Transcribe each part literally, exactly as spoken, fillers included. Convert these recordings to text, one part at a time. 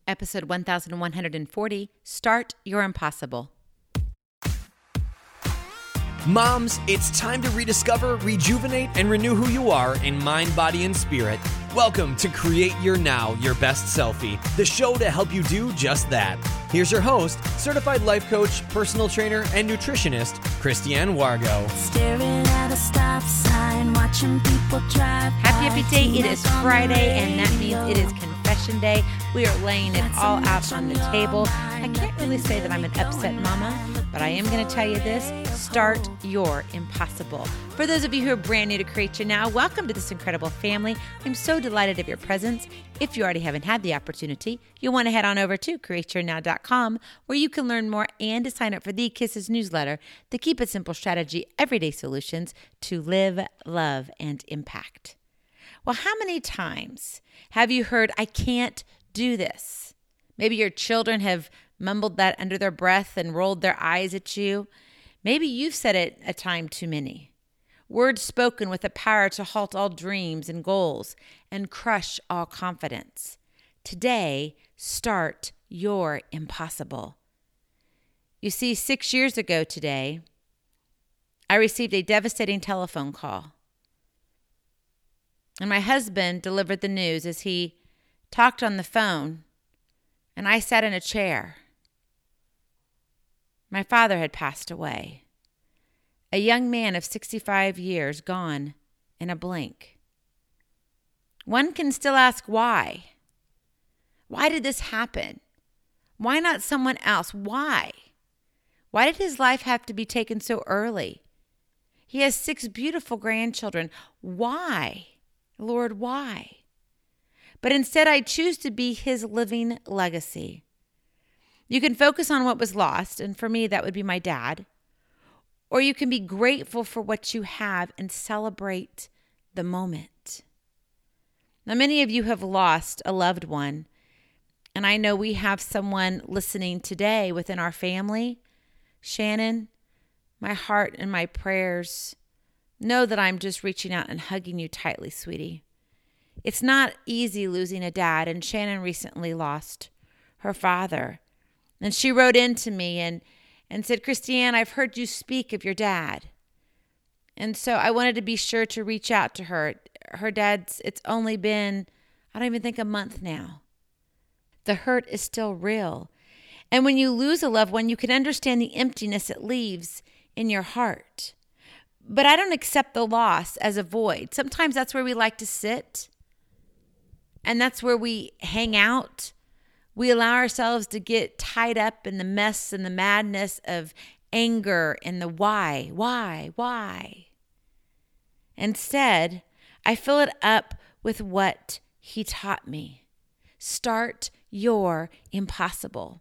Episode one thousand one hundred forty, Start Your Impossible. Moms, it's time to rediscover, rejuvenate, and renew who you are in mind, body, and spirit. Welcome to Create Your Now, Your Best Selfie, the show to help you do just that. Here's your host, certified life coach, personal trainer, and nutritionist, Christiane Wargo. Staring at a stop sign, watching people drive. Happy, happy day. It is Friday, and that means it is Confession Day. We are laying it all out on the table. I can't really say that I'm an upset mama, but I am going to tell you this. Start your impossible. For those of you who are brand new to Create Your Now, welcome to this incredible family. I'm so delighted of your presence. If you already haven't had the opportunity, you'll want to head on over to create your now dot com, where you can learn more and to sign up for the Kisses newsletter, the Keep It Simple Strategy Everyday Solutions to live, love, and impact. Well, how many times have you heard, I can't do this? Maybe your children have mumbled that under their breath and rolled their eyes at you. Maybe you've said it a time too many. Words spoken with the power to halt all dreams and goals and crush all confidence. Today, start your impossible. You see, six years ago today, I received a devastating telephone call. And my husband delivered the news as he talked on the phone, and I sat in a chair. My father had passed away. A young man of sixty-five years gone in a blink. One can still ask why. Why did this happen? Why not someone else? Why? Why did his life have to be taken so early? He has six beautiful grandchildren. Why? Lord, why? But instead, I choose to be his living legacy. You can focus on what was lost, and for me, that would be my dad. Or you can be grateful for what you have and celebrate the moment. Now, many of you have lost a loved one, and I know we have someone listening today within our family. Shannon, my heart and my prayers. Know that I'm just reaching out and hugging you tightly, sweetie. It's not easy losing a dad, and Shannon recently lost her father. And she wrote in to me and, and said, Christiane, I've heard you speak of your dad. And so I wanted to be sure to reach out to her. Her dad's, it's only been, I don't even think a month now. The hurt is still real. And when you lose a loved one, you can understand the emptiness it leaves in your heart. But I don't accept the loss as a void. Sometimes that's where we like to sit. And that's where we hang out. We allow ourselves to get tied up in the mess and the madness of anger and the why, why, why. Instead, I fill it up with what he taught me. Start your impossible.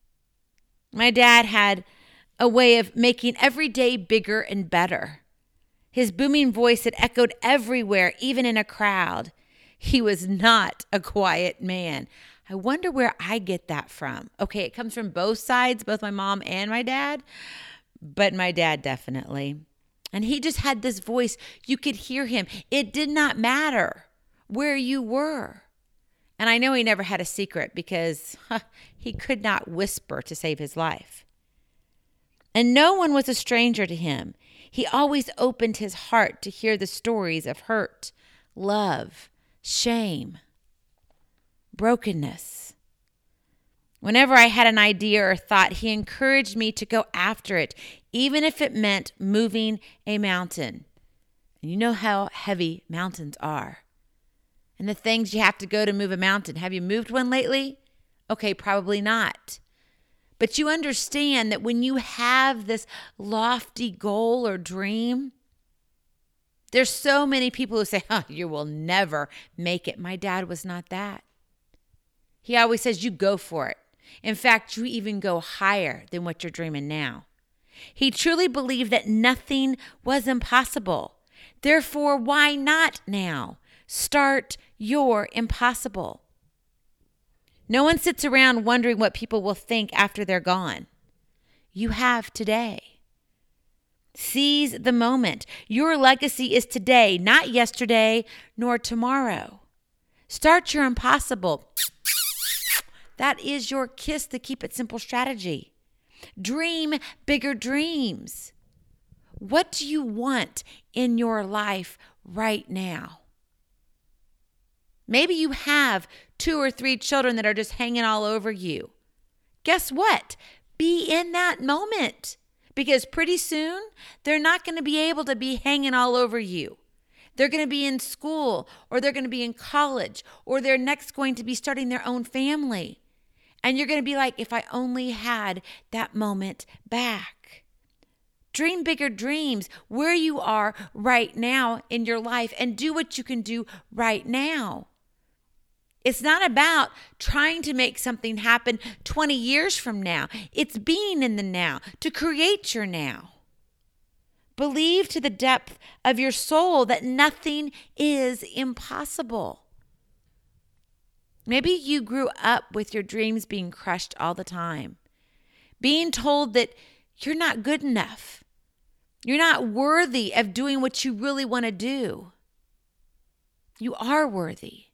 My dad had a way of making every day bigger and better. His booming voice had echoed everywhere, even in a crowd. He was not a quiet man. I wonder where I get that from. Okay, it comes from both sides, both my mom and my dad, but my dad definitely. And he just had this voice. You could hear him. It did not matter where you were. And I know he never had a secret because huh, he could not whisper to save his life. And no one was a stranger to him. He always opened his heart to hear the stories of hurt, love, shame, brokenness. Whenever I had an idea or thought, he encouraged me to go after it, even if it meant moving a mountain. And you know how heavy mountains are. And the things you have to go to move a mountain. Have you moved one lately? Okay, probably not. But you understand that when you have this lofty goal or dream, there's so many people who say, oh, you will never make it. My dad was not that. He always says, you go for it. In fact, you even go higher than what you're dreaming now. He truly believed that nothing was impossible. Therefore, why not now? Start your impossible. No one sits around wondering what people will think after they're gone. You have today. Seize the moment. Your legacy is today, not yesterday nor tomorrow. Start your impossible That is your KISS, the Keep It Simple strategy. Dream bigger dreams. What do you want in your life right now? Maybe you have two or three children that are just hanging all over you. Guess what? Be in that moment, because pretty soon they're not going to be able to be hanging all over you. They're going to be in school, or they're going to be in college, or they're next going to be starting their own family. And you're going to be like, if I only had that moment back. Dream bigger dreams where you are right now in your life, and do what you can do right now. It's not about trying to make something happen twenty years from now. It's being in the now to create your now. Believe to the depth of your soul that nothing is impossible. Maybe you grew up with your dreams being crushed all the time, being told that you're not good enough. You're not worthy of doing what you really want to do. You are worthy.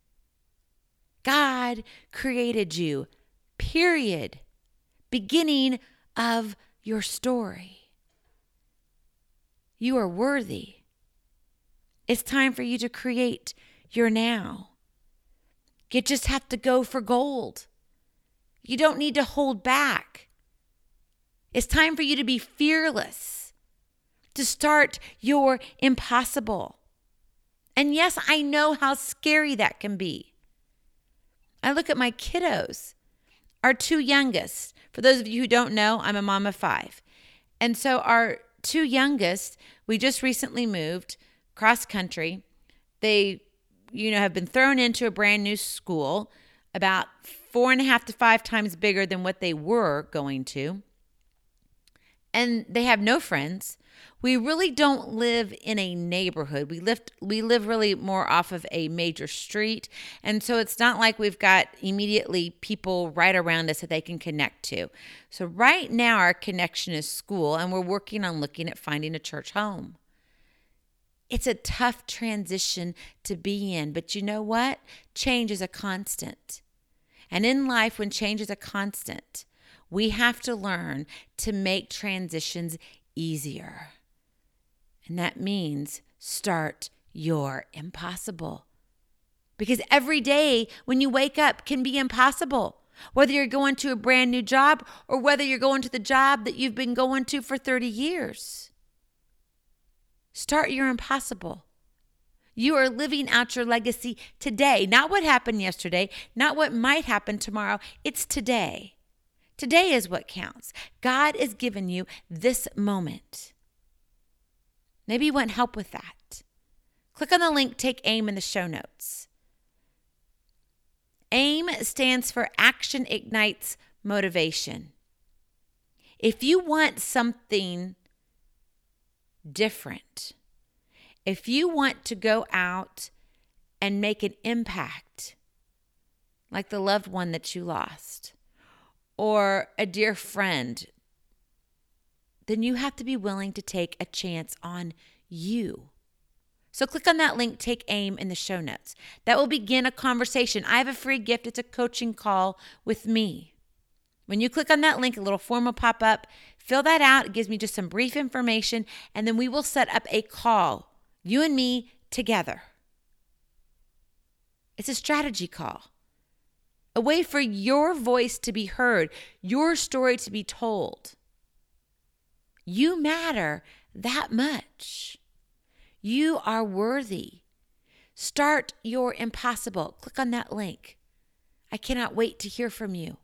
God created you, period. Beginning of your story. You are worthy. It's time for you to create your now. You just have to go for gold. You don't need to hold back. It's time for you to be fearless, to start your impossible. And yes, I know how scary that can be. I look at my kiddos, our two youngest. For those of you who don't know, I'm a mom of five. And so our two youngest, we just recently moved cross country. They, you know, have been thrown into a brand new school, about four and a half to five times bigger than what they were going to. And they have no friends. We really don't live in a neighborhood. We live, we live really more off of a major street. And so it's not like we've got immediately people right around us that they can connect to. So right now our connection is school, and we're working on looking at finding a church home. It's a tough transition to be in, but you know what? Change is a constant. And in life, when change is a constant, we have to learn to make transitions easier. And that means start your impossible. Because every day when you wake up can be impossible. Whether you're going to a brand new job or whether you're going to the job that you've been going to for thirty years. Start your impossible. You are living out your legacy today. Not what happened yesterday, not what might happen tomorrow. It's today. Today is what counts. God has given you this moment. Maybe you want help with that. Click on the link, Take AIM, in the show notes. AIM stands for Action Ignites Motivation. If you want something different, if you want to go out and make an impact, like the loved one that you lost, or a dear friend, then you have to be willing to take a chance on you. So click on that link, Take AIM, in the show notes. That will begin a conversation. I have a free gift. It's a coaching call with me. When you click on that link, a little form will pop up. Fill that out. It gives me just some brief information, and then we will set up a call, you and me together. It's a strategy call. A way for your voice to be heard, your story to be told. You matter that much. You are worthy. Start your impossible. Click on that link. I cannot wait to hear from you.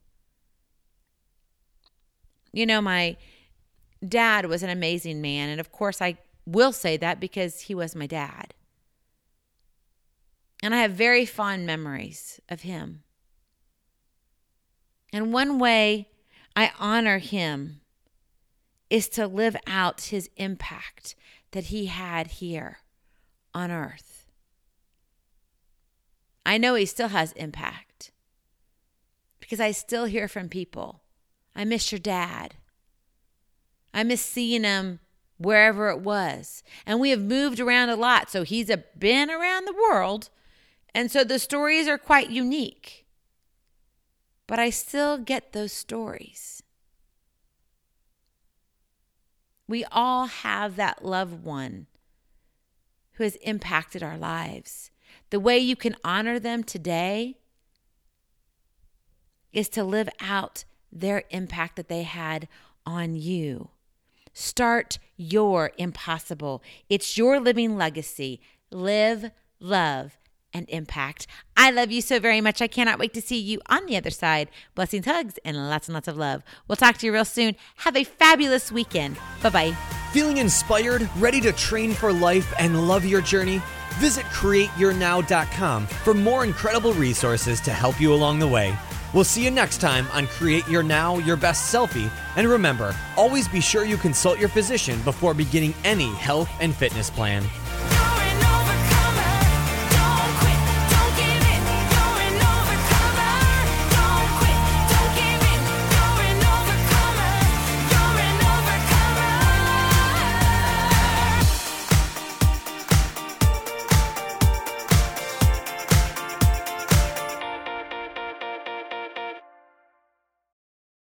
You know, my dad was an amazing man, and of course I will say that because he was my dad. And I have very fond memories of him. And one way I honor him is to live out his impact that he had here on earth. I know he still has impact because I still hear from people. I miss your dad. I miss seeing him wherever it was. And we have moved around a lot, so he's a, been around the world. And so the stories are quite unique. but I still get those stories. We all have that loved one who has impacted our lives. The way you can honor them today is to live out their impact that they had on you. Start your impossible. It's your living legacy. Live, love, and impact. I love you so very much. I cannot wait to see you on the other side. Blessings, hugs, and lots and lots of love. We'll talk to you real soon. Have a fabulous weekend. Bye-bye. Feeling inspired, ready to train for life and love your journey? Visit create your now dot com for more incredible resources to help you along the way. We'll see you next time on Create Your Now, Your Best Selfie. And remember, always be sure you consult your physician before beginning any health and fitness plan.